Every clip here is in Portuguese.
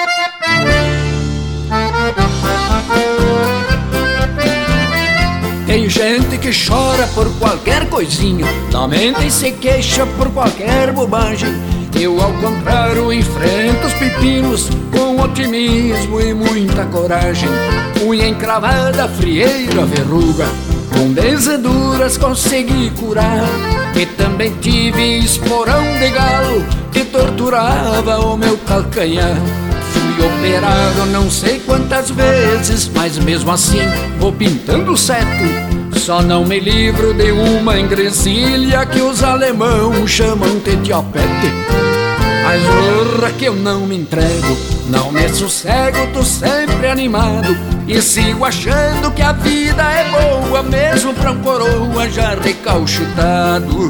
Tem gente que chora por qualquer coisinha, lamenta e se queixa por qualquer bobagem. Eu, ao contrário, enfrento os pepinos com otimismo e muita coragem. Unha encravada, frieira, verruga, com benzeduras consegui curar. E também tive esporão de galo que torturava o meu calcanhar. Fui operado não sei quantas vezes, mas mesmo assim vou pintando certo. Só não me livro de uma engresilha que os alemão chamam de diabetes. Mas urra que eu não me entrego, não me sossego, tô sempre animado e sigo achando que a vida é boa, mesmo pra um coroa já recalchutado.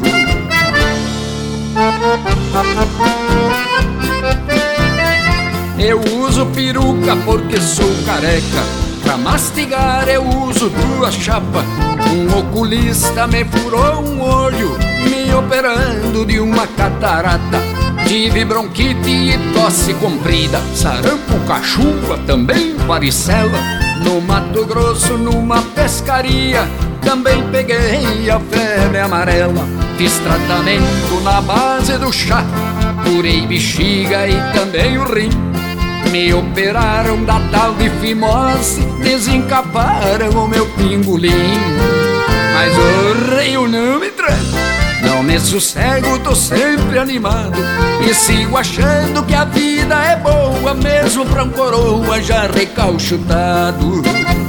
Eu uso peruca porque sou careca, pra mastigar eu uso duas chapas. Um oculista me furou um olho, me operando de uma catarata. Tive bronquite e tosse comprida, sarampo, cachumba, também varicela. No Mato Grosso, numa pescaria, também peguei a febre amarela. Fiz tratamento na base do chá, curei bexiga e também o rim. Me operaram da tal de fimose, desencaparam o meu pingolim. Mas o eu não me tranco, não me sossego, tô sempre animado e sigo achando que a vida é boa, mesmo pra um coroa já recalchutado.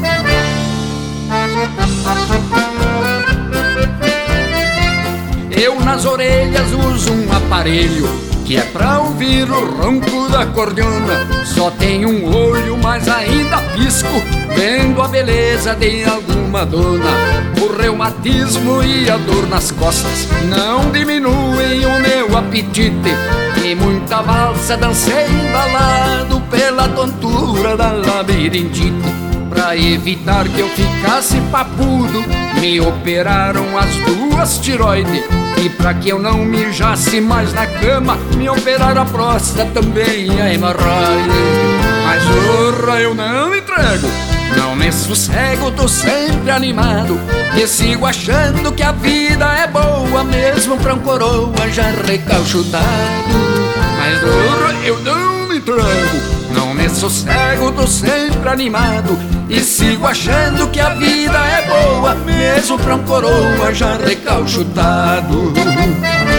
Eu nas orelhas uso um aparelho que é pra ouvir o ronco da cordiona. Só tenho um olho, mas ainda pisco, vendo a beleza de alguma dona. O reumatismo e a dor nas costas não diminuem o meu apetite. E muita valsa dancei embalado pela tontura da labirintite. Pra evitar que eu ficasse papudo, me operaram as duas tiroides. E pra que eu não mijasse mais na cama, me operaram a próstata, também a hemorroide. Mas urra, eu não me entrego, não me sossego, tô sempre animado e sigo achando que a vida é boa, mesmo pra um coroa já recalchutado. Mas urra, eu não me entrego, não me sossego, tô sempre animado e sigo achando que a vida é boa, mesmo pra um coroa já recalchutado.